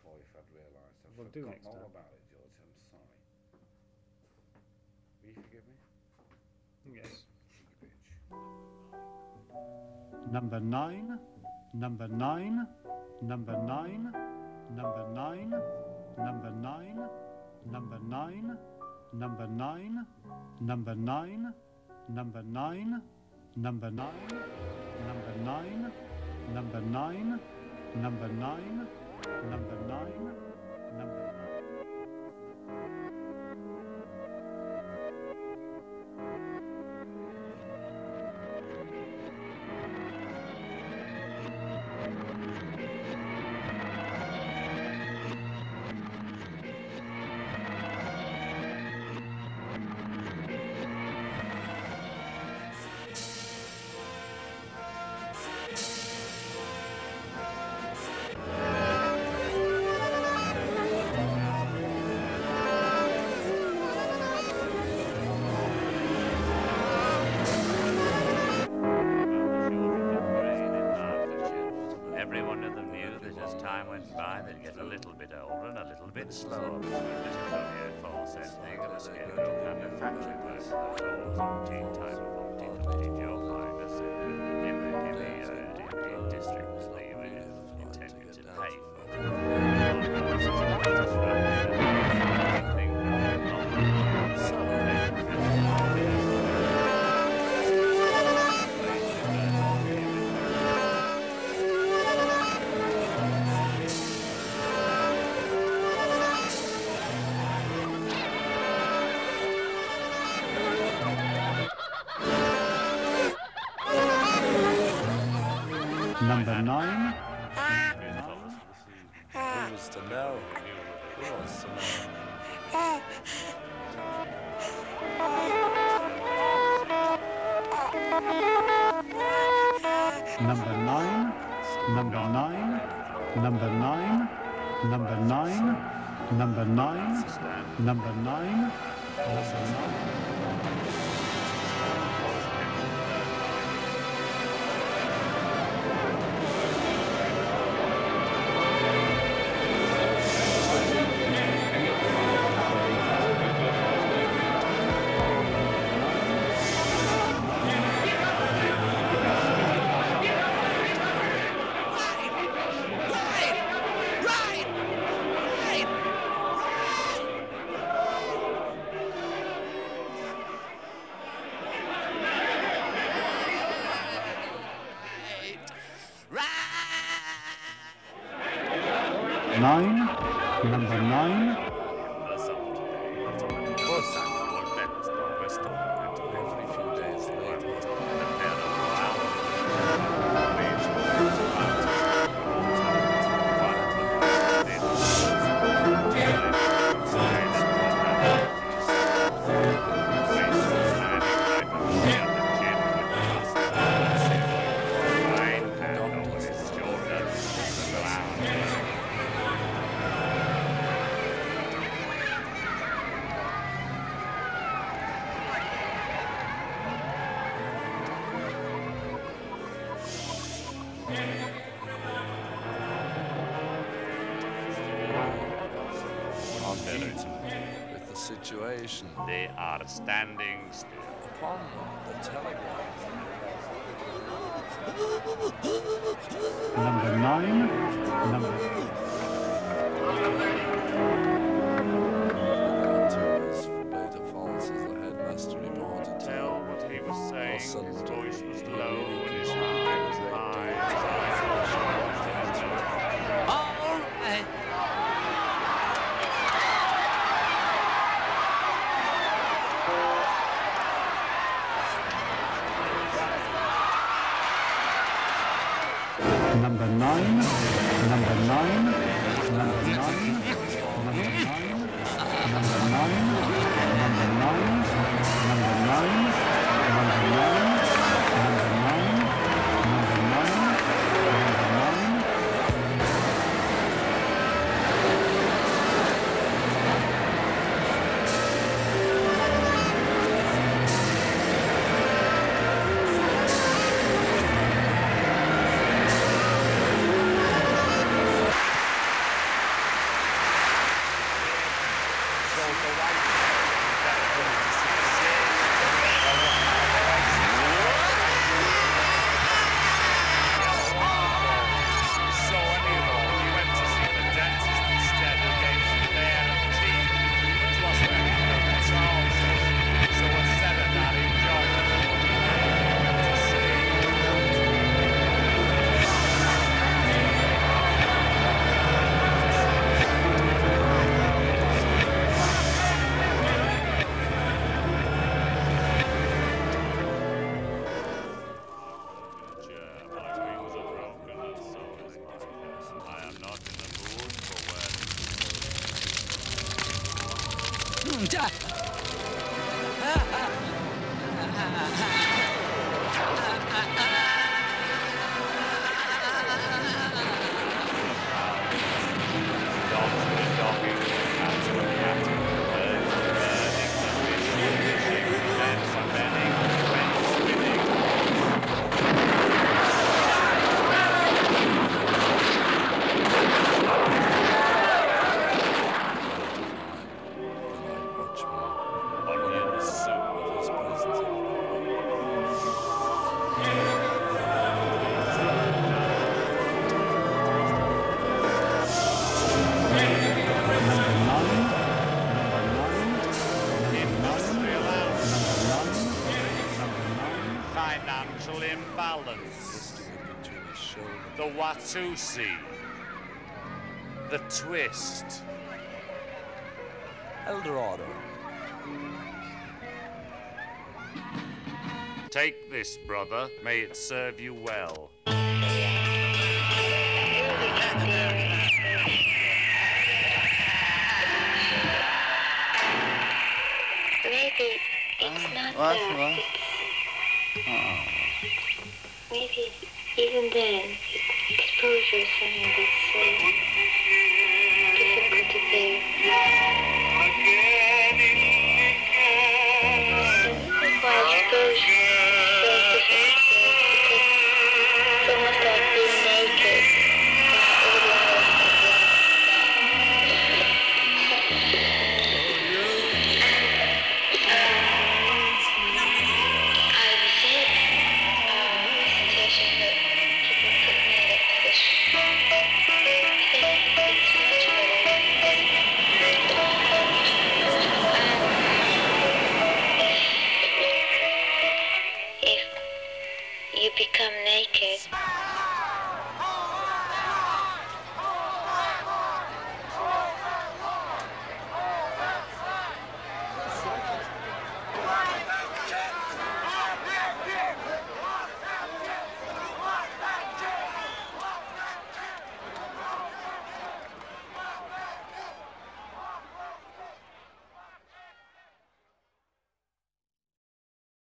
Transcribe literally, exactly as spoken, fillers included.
before if I'd realised. I've We'll do forgotten next all time. about it, George. I'm sorry. Will you forgive me? Yes. Cheeky bitch. Number nine, number nine, number nine, number nine, number nine, number nine, number nine, number nine, number nine, number nine, number nine, number nine, number nine, number nine, number Everyone of them knew that as time went by, they'd get a little bit older and a little bit slower. This was only a false thing of a scarecrow kind of factory person. Those old teen type of Humpty Dumpty Joe Finders in the in the uh, districts they were intended to pay for. number nine, Who was to know? Who was to know? number nine, number nine, number nine, number nine, number nine, number nine, number nine. Nine, number nine, Every few days later. On with the situation They are standing still. upon the telegraph. number nine, number Tours for Beta Falls as the headmaster reported. Tell what he was saying. Or some His voice was really low and his really eye was really high. really His eyes were sharp. All right. number nine, number nine, number nine, number nine, number nine, number nine, number nine, number nine, number nine, number nine, number nine. Financial imbalance. The Watusi. The twist. Eldorado. Take this, brother. May it serve you well. Maybe it's not What? that. What? Maybe even then, exposure is something that's so